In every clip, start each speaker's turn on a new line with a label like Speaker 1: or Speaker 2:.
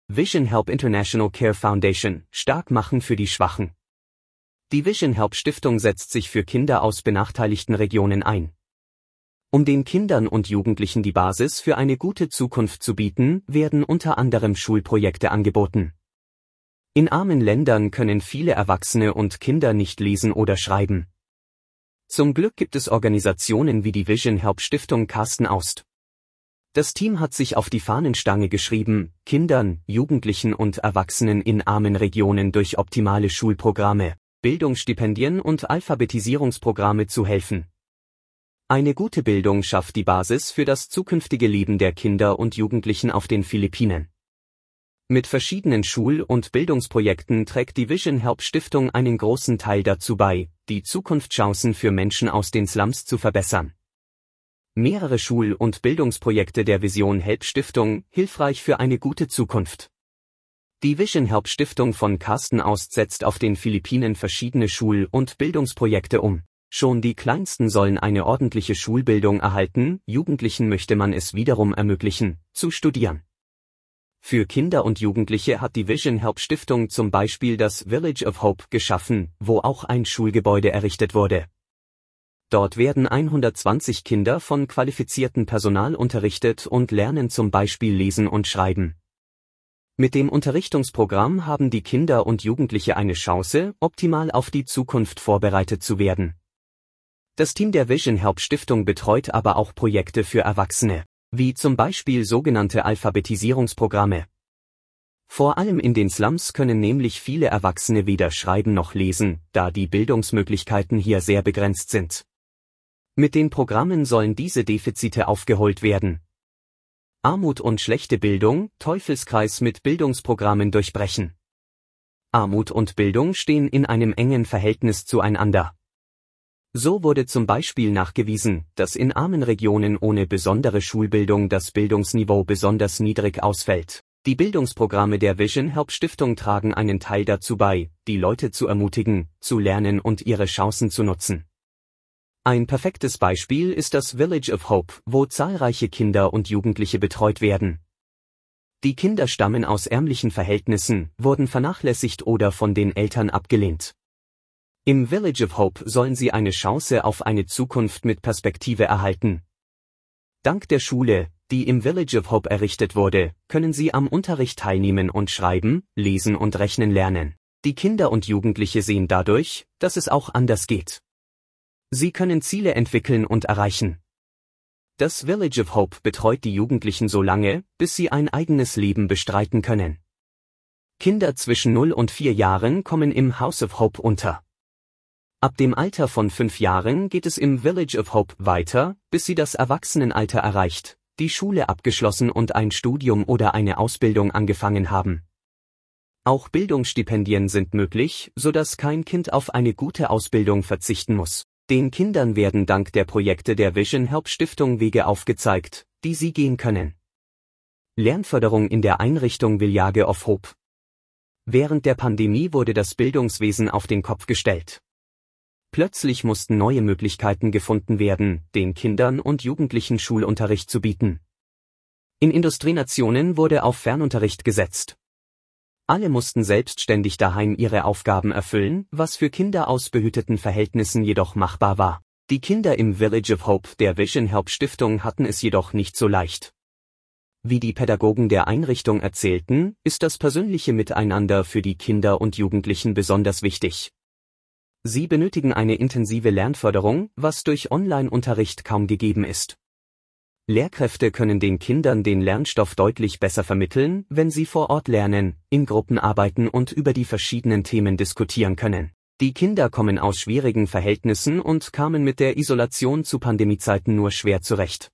Speaker 1: Vision Help International Care Foundation, stark machen für die Schwachen. Die Vision Help Stiftung setzt sich für Kinder aus benachteiligten Regionen ein. Um den Kindern und Jugendlichen die Basis für eine gute Zukunft zu bieten, werden unter anderem Schulprojekte angeboten. In armen Ländern können viele Erwachsene und Kinder nicht lesen oder schreiben. Zum Glück gibt es Organisationen wie die Vision Help Stiftung Carsten Aust. Das Team hat sich auf die Fahnenstange geschrieben, Kindern, Jugendlichen und Erwachsenen in armen Regionen durch optimale Schulprogramme, Bildungsstipendien und Alphabetisierungsprogramme zu helfen. Eine gute Bildung schafft die Basis für das zukünftige Leben der Kinder und Jugendlichen auf den Philippinen. Mit verschiedenen Schul- und Bildungsprojekten trägt die Vision Help Stiftung einen großen Teil dazu bei, die Zukunftschancen für Menschen aus den Slums zu verbessern. Mehrere Schul- und Bildungsprojekte der Vision Help Stiftung, hilfreich für eine gute Zukunft. Die Vision Help Stiftung von Carsten Aust setzt auf den Philippinen verschiedene Schul- und Bildungsprojekte um. Schon die Kleinsten sollen eine ordentliche Schulbildung erhalten, Jugendlichen möchte man es wiederum ermöglichen, zu studieren. Für Kinder und Jugendliche hat die Vision Help Stiftung zum Beispiel das Village of Hope geschaffen, wo auch ein Schulgebäude errichtet wurde. Dort werden 120 Kinder von qualifiziertem Personal unterrichtet und lernen zum Beispiel lesen und schreiben. Mit dem Unterrichtungsprogramm haben die Kinder und Jugendliche eine Chance, optimal auf die Zukunft vorbereitet zu werden. Das Team der Vision Help Stiftung betreut aber auch Projekte für Erwachsene, wie zum Beispiel sogenannte Alphabetisierungsprogramme. Vor allem in den Slums können nämlich viele Erwachsene weder schreiben noch lesen, da die Bildungsmöglichkeiten hier sehr begrenzt sind. Mit den Programmen sollen diese Defizite aufgeholt werden. Armut und schlechte Bildung, Teufelskreis mit Bildungsprogrammen durchbrechen. Armut und Bildung stehen in einem engen Verhältnis zueinander. So wurde zum Beispiel nachgewiesen, dass in armen Regionen ohne besondere Schulbildung das Bildungsniveau besonders niedrig ausfällt. Die Bildungsprogramme der Vision Help Stiftung tragen einen Teil dazu bei, die Leute zu ermutigen, zu lernen und ihre Chancen zu nutzen. Ein perfektes Beispiel ist das Village of Hope, wo zahlreiche Kinder und Jugendliche betreut werden. Die Kinder stammen aus ärmlichen Verhältnissen, wurden vernachlässigt oder von den Eltern abgelehnt. Im Village of Hope sollen sie eine Chance auf eine Zukunft mit Perspektive erhalten. Dank der Schule, die im Village of Hope errichtet wurde, können sie am Unterricht teilnehmen und schreiben, lesen und rechnen lernen. Die Kinder und Jugendliche sehen dadurch, dass es auch anders geht. Sie können Ziele entwickeln und erreichen. Das Village of Hope betreut die Jugendlichen so lange, bis sie ein eigenes Leben bestreiten können. Kinder zwischen 0 und 4 Jahren kommen im House of Hope unter. Ab dem Alter von 5 Jahren geht es im Village of Hope weiter, bis sie das Erwachsenenalter erreicht, die Schule abgeschlossen und ein Studium oder eine Ausbildung angefangen haben. Auch Bildungsstipendien sind möglich, sodass kein Kind auf eine gute Ausbildung verzichten muss. Den Kindern werden dank der Projekte der Vision Help Stiftung Wege aufgezeigt, die sie gehen können. Lernförderung in der Einrichtung Village of Hope. Während der Pandemie wurde das Bildungswesen auf den Kopf gestellt. Plötzlich mussten neue Möglichkeiten gefunden werden, den Kindern und Jugendlichen Schulunterricht zu bieten. In Industrienationen wurde auf Fernunterricht gesetzt. Alle mussten selbstständig daheim ihre Aufgaben erfüllen, was für Kinder aus behüteten Verhältnissen jedoch machbar war. Die Kinder im Village of Hope der Vision Help Stiftung hatten es jedoch nicht so leicht. Wie die Pädagogen der Einrichtung erzählten, ist das persönliche Miteinander für die Kinder und Jugendlichen besonders wichtig. Sie benötigen eine intensive Lernförderung, was durch Online-Unterricht kaum gegeben ist. Lehrkräfte können den Kindern den Lernstoff deutlich besser vermitteln, wenn sie vor Ort lernen, in Gruppen arbeiten und über die verschiedenen Themen diskutieren können. Die Kinder kommen aus schwierigen Verhältnissen und kamen mit der Isolation zu Pandemiezeiten nur schwer zurecht.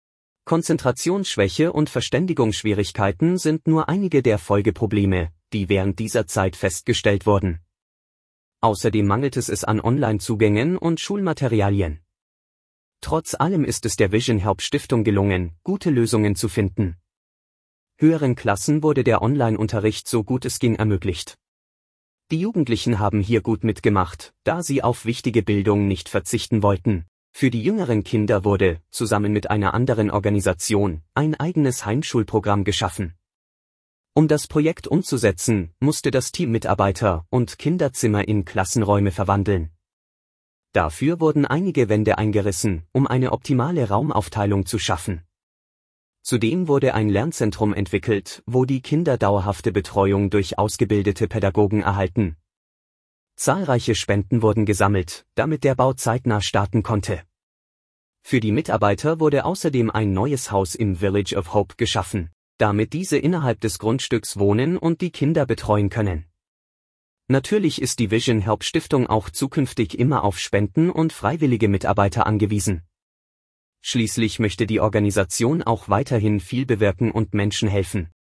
Speaker 1: Konzentrationsschwäche und Verständigungsschwierigkeiten sind nur einige der Folgeprobleme, die während dieser Zeit festgestellt wurden. Außerdem mangelt es an Online-Zugängen und Schulmaterialien. Trotz allem ist es der Vision Help Stiftung gelungen, gute Lösungen zu finden. Höheren Klassen wurde der Online-Unterricht so gut es ging ermöglicht. Die Jugendlichen haben hier gut mitgemacht, da sie auf wichtige Bildung nicht verzichten wollten. Für die jüngeren Kinder wurde, zusammen mit einer anderen Organisation, ein eigenes Heimschulprogramm geschaffen. Um das Projekt umzusetzen, musste das Team Mitarbeiter und Kinderzimmer in Klassenräume verwandeln. Dafür wurden einige Wände eingerissen, um eine optimale Raumaufteilung zu schaffen. Zudem wurde ein Lernzentrum entwickelt, wo die Kinder dauerhafte Betreuung durch ausgebildete Pädagogen erhalten. Zahlreiche Spenden wurden gesammelt, damit der Bau zeitnah starten konnte. Für die Mitarbeiter wurde außerdem ein neues Haus im Village of Hope geschaffen, damit diese innerhalb des Grundstücks wohnen und die Kinder betreuen können. Natürlich ist die Vision Help Stiftung auch zukünftig immer auf Spenden und freiwillige Mitarbeiter angewiesen. Schließlich möchte die Organisation auch weiterhin viel bewirken und Menschen helfen.